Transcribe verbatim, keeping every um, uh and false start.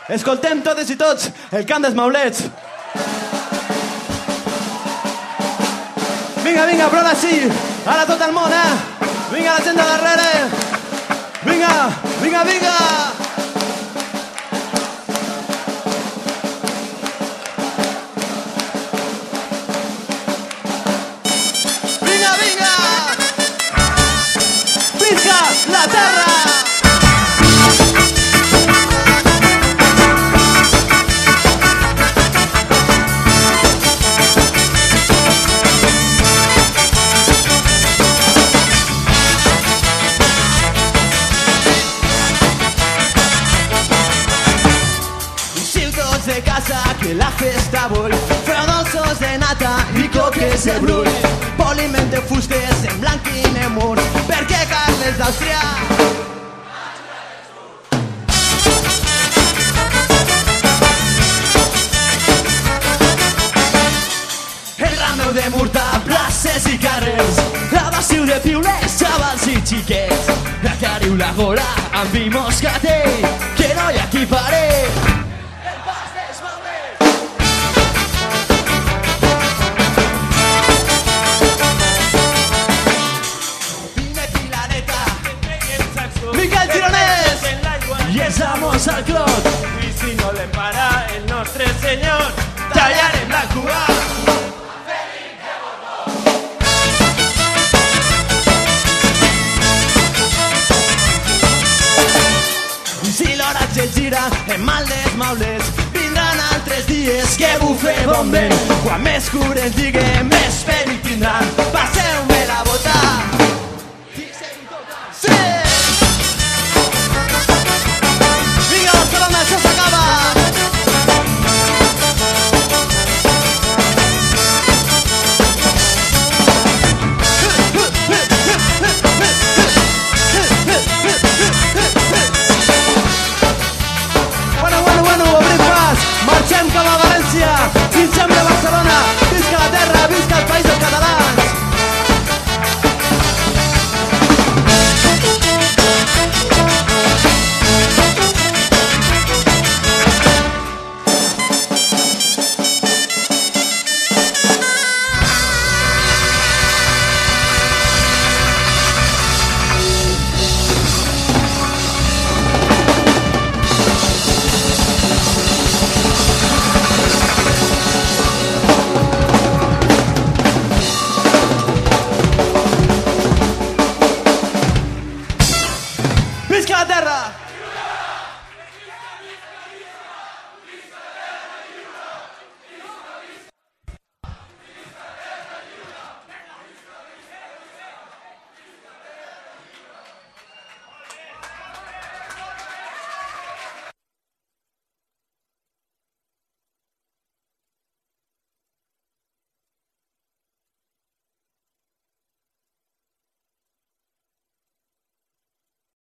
Escoltem totes i tots el cant dels maulets. Vinga, vinga, però ara sí. Ara tot el món, eh? Vinga, la gent de darrere. Vinga, vinga, vinga. Vinga, vinga. Visca la terra. De casa que la festa vull, feu dolços de nata i coques de brull, poliment de fustes en blanc i nemur, perquè Carles d'Àustria el rameu de murta, places i carrers, abaciu de piulers, xavals i xiquets, acariu la gola amb vi moscatell, que no hi ha qui pare. Miquel Gironès i els amos al clot. I si no l'hem parat el nostre senyor, tallarem la cua. Si l'oratge gira en mal dels maulets, vindran altres dies que bufe bon vent. Quan més cures diguem, més perill tindran. Passeu-me la bota.